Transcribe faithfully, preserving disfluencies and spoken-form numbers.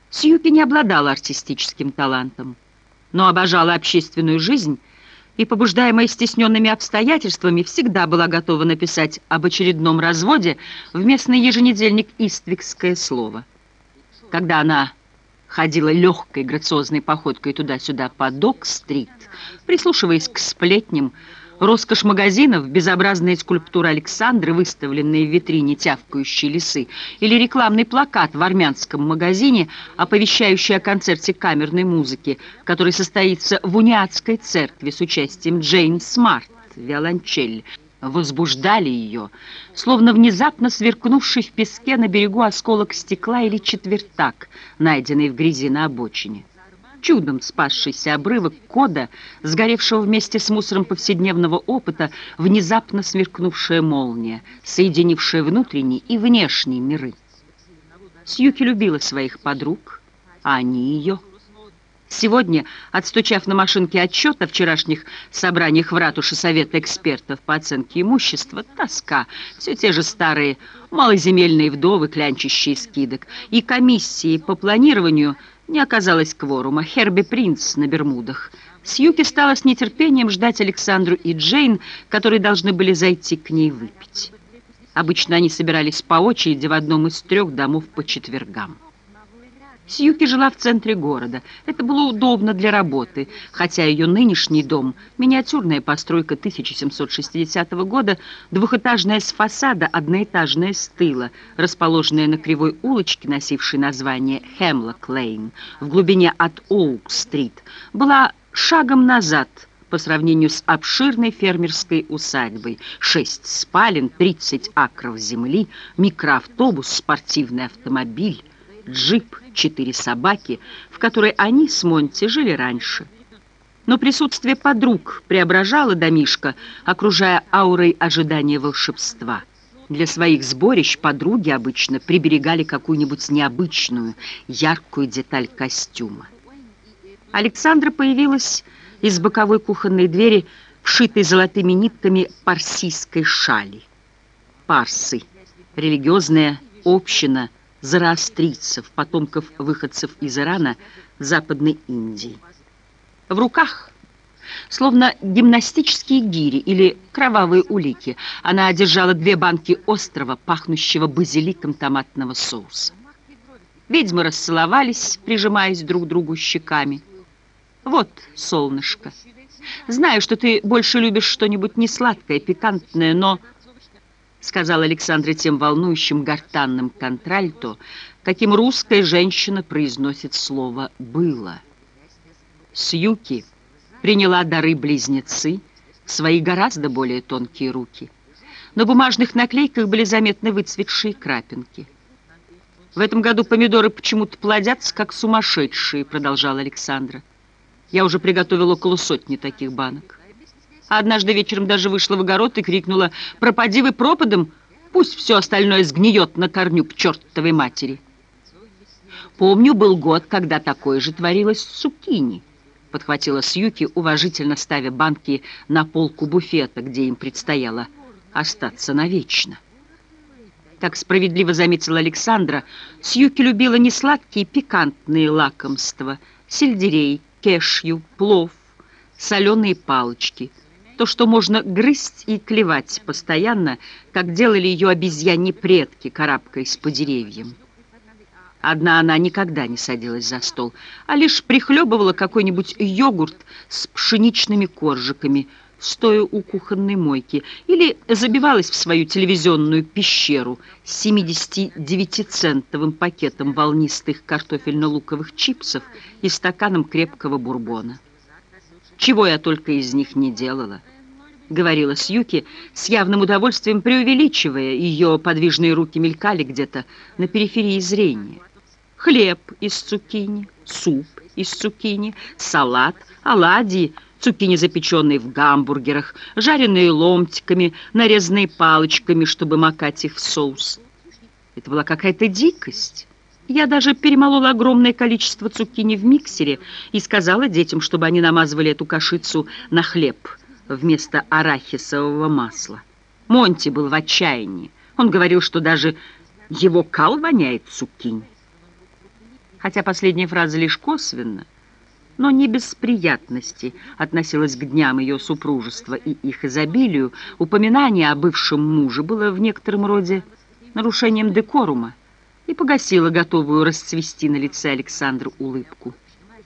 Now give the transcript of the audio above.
Сьюки не обладала артистическим талантом, но обожала общественную жизнь и, побуждаемая стесненными обстоятельствами, всегда была готова написать об очередном разводе в местный еженедельник «Иствикское слово». Когда она ходила легкой грациозной походкой туда-сюда по Док-стрит, прислушиваясь к сплетням, роскошь магазинов, безобразные скульптуры Александры, выставленные в витрине тявкающие лисы, или рекламный плакат в армянском магазине, оповещающий о концерте камерной музыки, который состоится в Униатской церкви с участием Джейн Смарт, виолончель, возбуждали ее, словно внезапно сверкнувший в песке на берегу осколок стекла или четвертак, найденный в грязи на обочине. Чудом спасшийся обрывок кода, сгоревшего вместе с мусором повседневного опыта, внезапно сверкнувшая молния, соединившая внутренний и внешний миры. Сьюки любила своих подруг, а они ее. Сегодня, отстучав на машинке отчет о вчерашних собраниях в ратуше Совета экспертов по оценке имущества, тоска, все те же старые малоземельные вдовы, клянчащие скидок, и комиссии по планированию не оказалось кворума, Херби Принц на Бермудах. Сьюки стала с нетерпением ждать Александру и Джейн, которые должны были зайти к ней выпить. Обычно они собирались по очереди в одном из трех домов по четвергам. Сьюки жила в центре города. Это было удобно для работы, хотя ее нынешний дом, миниатюрная постройка тысяча семьсот шестидесятого года, двухэтажная с фасада, одноэтажная с тыла, расположенная на кривой улочке, носившей название Хемлок-Лейн, в глубине от Оук-стрит, была шагом назад по сравнению с обширной фермерской усадьбой. Шесть спален, тридцать акров земли, микроавтобус, спортивный автомобиль, джип, четыре собаки, в которой они с Монти жили раньше. Но присутствие подруг преображало домишко, окружая аурой ожидания волшебства. Для своих сборищ подруги обычно приберегали какую-нибудь необычную, яркую деталь костюма. Александра появилась из боковой кухонной двери, вшитой золотыми нитками парсийской шали. Парсы — религиозная община зороастрийцев, потомков выходцев из Ирана, Западной Индии. В руках, словно гимнастические гири или кровавые улики, она держала две банки острого, пахнущего базиликом томатного соуса. Ведьмы расцеловались, прижимаясь друг к другу щеками. «Вот, солнышко, знаю, что ты больше любишь что-нибудь несладкое, пикантное, но...» — сказала Александра тем волнующим гортанным контральто, каким русская женщина произносит слово «было». Сьюки приняла дары-близнецы, свои гораздо более тонкие руки. На бумажных наклейках были заметны выцветшие крапинки. «В этом году помидоры почему-то плодятся, как сумасшедшие», — продолжала Александра. «Я уже приготовила около сотни таких банок. А однажды вечером даже вышла в огород и крикнула: «Пропади вы пропадом, пусть все остальное сгниет на корню к чертовой матери». «Помню, был год, когда такое же творилось с цукини», — подхватила Сьюки, уважительно ставя банки на полку буфета, где им предстояло остаться навечно. Как справедливо заметила Александра, Сьюки любила не сладкие пикантные лакомства: сельдерей, кешью, плов, соленые палочки — то, что можно грызть и клевать постоянно, как делали ее обезьяньи предки, карабкаясь по деревьям. Одна она никогда не садилась за стол, а лишь прихлебывала какой-нибудь йогурт с пшеничными коржиками, стоя у кухонной мойки, или забивалась в свою телевизионную пещеру с семидесятидевятицентовым пакетом волнистых картофельно-луковых чипсов и стаканом крепкого бурбона. «Чего я только из них не делала», — говорила Сьюки, с явным удовольствием преувеличивая, ее подвижные руки мелькали где-то на периферии зрения. Хлеб из цукини, суп из цукини, салат, оладьи, цукини, запеченные в гамбургерах, жареные ломтиками, нарезанные палочками, чтобы макать их в соус. Это была какая-то дикость. Я даже перемолола огромное количество цукини в миксере и сказала детям, чтобы они намазывали эту кашицу на хлеб вместо арахисового масла. Монти был в отчаянии. Он говорил, что даже его кал воняет цукини. Хотя последняя фраза лишь косвенно, но не без приятности относилась к дням ее супружества и их изобилию, упоминание о бывшем муже было в некотором роде нарушением декорума и погасило готовую расцвести на лице Александры улыбку.